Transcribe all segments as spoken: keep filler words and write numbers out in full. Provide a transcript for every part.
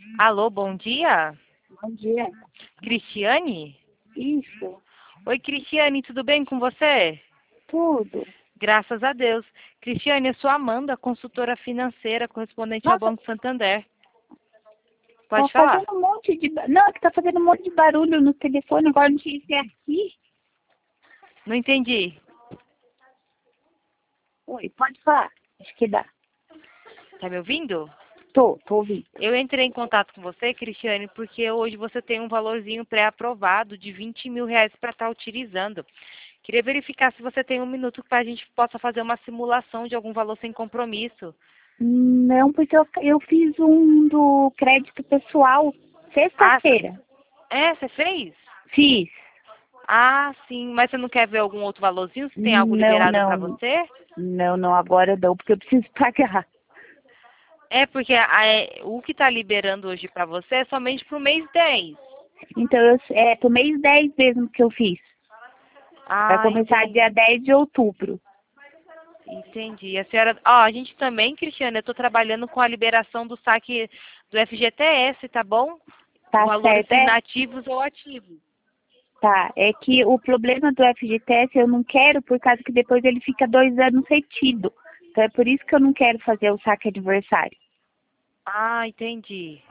Alô, bom dia? Bom dia. Cristiane? Isso, Oi, Cristiane, tudo bem com você? tudo. Graças a Deus. Cristiane, eu sou Amanda, consultora financeira, correspondente ao Nossa, Banco Santander. tá Pode falar? fazendo um monte de... ba- Não, é que tá fazendo um monte de barulho no telefone, agora não tinha que ser aqui. Não entendi. Oi, pode falar. Acho que dá. Tá me ouvindo? Tô, tô ouvindo. Eu entrei em contato com você, Cristiane, porque hoje você tem um valorzinho pré-aprovado de vinte mil reais para estar utilizando. Queria verificar se você tem um minuto para a gente possa fazer uma simulação de algum valor sem compromisso. Não, porque eu, eu fiz um do crédito pessoal Ah, sexta-feira. é? Você fez? Fiz. Ah, sim, mas você não quer ver algum outro valorzinho? Se tem algo Não, liberado para não. você? Não, não, agora não, porque eu preciso pagar. É, porque a- é, o que está liberando hoje para você é somente para o mês dez. Então, eu, é pro mês dez mesmo que eu fiz. Vai Ah, começar entendi. dia dez de outubro. Entendi. A senhora, ó, a gente também, Cristiana, eu estou trabalhando com a liberação do saque do F G T S, tá bom? Tá Valores certo? É, inativos ou ativos. tá, é que o problema do F G T S eu não quero por causa que depois ele fica dois anos retido. Então é por isso que eu não quero fazer o saque adversário. Ah, entendi.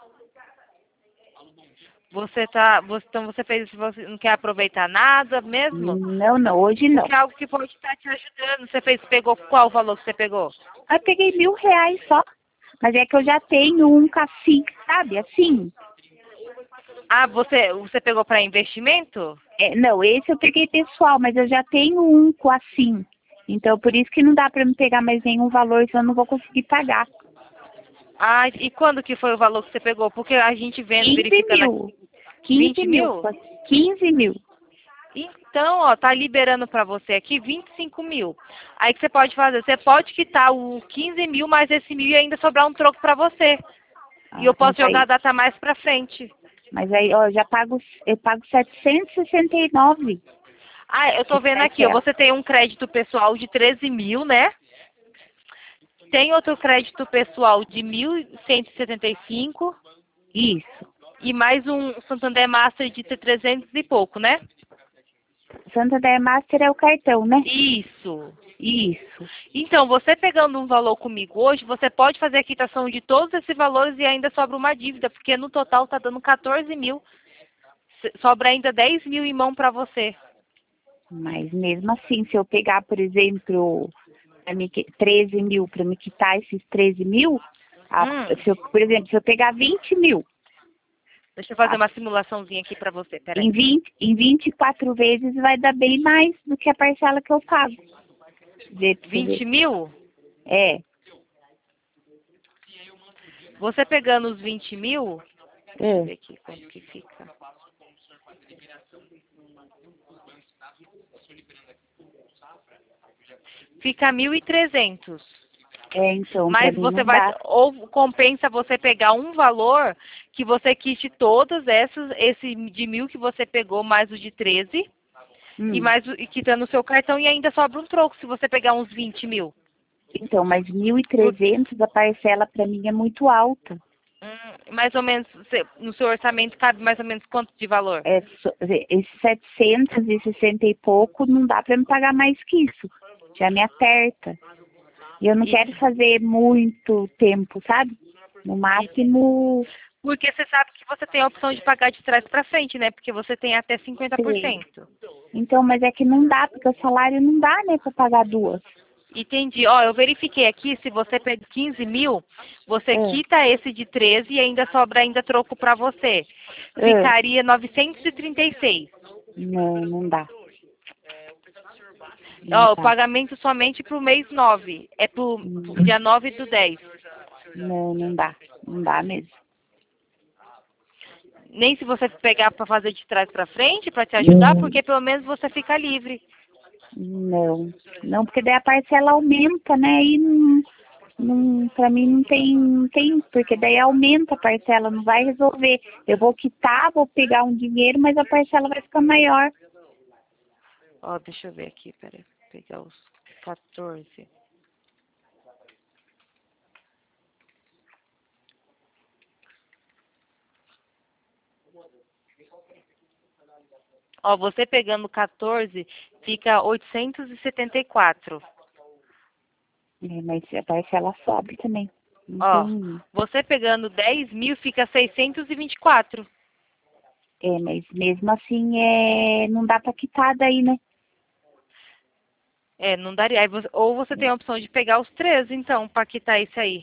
Você tá, você, então você fez isso, você não quer aproveitar nada mesmo? Não, não, hoje não. Porque é algo que pode estar te ajudando. Você fez, pegou qual o valor que você pegou? Eu peguei mil reais só. Mas é que eu já tenho um cassim, sabe? Assim. Ah, você, você pegou para investimento? É, não, esse eu peguei pessoal, mas eu já tenho um com assim. Então por isso que não dá pra me pegar mais nenhum valor, senão eu não vou conseguir pagar. Ah, e quando que foi o valor que você pegou? Porque a gente vendo, quinze verificando aqui, mil. quinze vinte mil. mil? quinze mil. Então, ó, tá liberando para você aqui vinte e cinco mil. Aí que você pode fazer? Você pode quitar o quinze mil mais esse mil e ainda sobrar um troco para você. E eu Ah, posso mas jogar a aí, data mais para frente. mas aí, ó, eu já pago, eu pago setecentos e sessenta e nove Ah, eu de tô vendo aqui, ó, parcela. você tem um crédito pessoal de treze mil, né? Tem outro crédito pessoal de mil cento e setenta e cinco Isso. e mais um Santander Master de trezentos e pouco, né? Santander Master é o cartão, né? Isso. Isso. Então, você pegando um valor comigo hoje, você pode fazer a quitação de todos esses valores e ainda sobra uma dívida, porque no total está dando quatorze mil. Se- Sobra ainda dez mil em mão para você. Mas mesmo assim, se eu pegar, por exemplo, pra me qui- treze mil, para me quitar esses treze mil, a- Hum, se eu, por exemplo, se eu pegar vinte mil, deixa eu fazer a- uma simulaçãozinha aqui para você, em peraí. vinte em vinte e quatro vezes vai dar bem mais do que a parcela que eu pago. Vê pra você vinte ver. mil? É, Você pegando os vinte mil, deixa eu é. ver aqui quanto que fica. Fica mil e trezentos. É, então, pra Mas mim você não vai, dá. ou compensa você pegar um valor que você quite todas essas, esse de mil que você pegou, mais o de treze, e Hum. mais o- e quitando o seu cartão e ainda sobra um troco se você pegar uns vinte mil. Então, mas mil e Por- trezentos a parcela para mim é muito alta. hum, mais ou menos, você- no seu orçamento cabe mais ou menos quanto de valor? É, só- esse setecentos e sessenta e pouco não dá para me pagar mais que isso. Já me aperta. E eu não E, quero fazer muito tempo, sabe? No e- máximo, porque você sabe que você tem a opção de pagar de trás para frente, né? Porque você tem até cinquenta por sei. cento. Então, mas é que não dá, porque o salário não dá, né, para pagar duas. Entendi. Ó, eu verifiquei aqui, se você pega quinze mil, você É, quita esse de treze e ainda sobra ainda troco para você. é. Ficaria novecentos e trinta e seis. Não, não dá. Não Ó, o dá. pagamento somente para o mês nove. É para o Hum, dia nove do dez. Não, não dá. Não dá mesmo. Nem se você pegar para fazer de trás para frente, para te ajudar, porque pelo menos você fica livre. Não, não, porque daí a parcela aumenta, né? E não, não, pra mim não tem, não tem, porque daí aumenta a parcela, não vai resolver. Eu vou quitar, vou pegar um dinheiro, mas a parcela vai ficar maior. Ó, deixa eu ver aqui, peraí. Pegar os quatorze. Ó, você pegando quatorze, fica oitocentos e setenta e quatro. É, mas a parcela sobe também. Não Ó, tem... você pegando dez mil, fica seiscentos e vinte e quatro. É, mas mesmo assim, é... não dá pra quitar daí, né? É, não daria. Aí você- ou você tem a opção de pegar os treze, então, para quitar isso aí.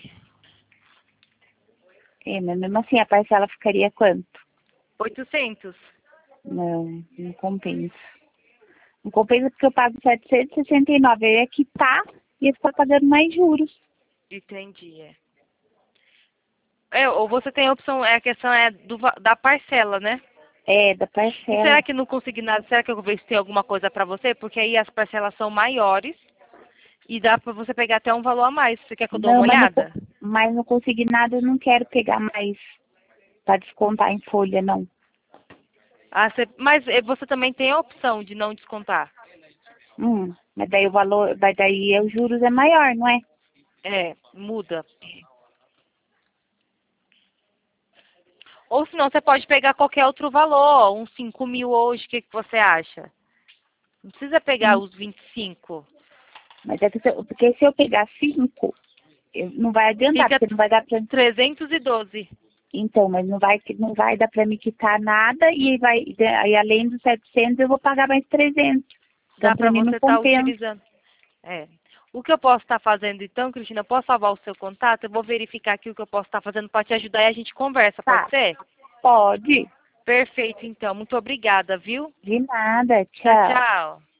É, mas mesmo assim, a parcela ficaria quanto? oitocentos. Não, não compensa. Não compensa porque eu pago setecentos e sessenta e nove. Eu ia quitar e ia ficar pagando mais juros. Entendi, é. É, ou você tem a opção, é, a questão é do, va- da parcela, né? É, da E parcela. será que no consignado, será que eu vou ver se tem alguma coisa para você? Porque aí as parcelas são maiores e dá para você pegar até um valor a mais. Você quer que eu dê uma Não, mas no, co- olhada? mas no consignado eu não quero pegar mais para descontar em folha, não. Ah, você, mas eh, você também tem a opção de não descontar. Hum, mas daí o valor, mas daí os juros é maior, não é? É, muda. Ou senão você pode pegar qualquer outro valor, uns cinco mil hoje, o que, que você acha? Não precisa pegar Hum, os vinte e cinco. mas é que se eu, porque se eu pegar cinco, eu- não vai adiantar, Fica porque não vai dar pra... trezentos e doze. Então, mas não vai, não vai dar para me quitar nada e vai, e além dos setecentos eu vou pagar mais trezentos. Então, Dá para para mim não você estar compensa. utilizando. É. O que eu posso estar fazendo então, Cristina, eu posso salvar o seu contato? Eu vou verificar aqui o que eu posso estar fazendo para te ajudar e a gente conversa, pode Tá, ser? pode. Perfeito, então. Muito obrigada, viu? De nada. Tchau, Tchau. tchau.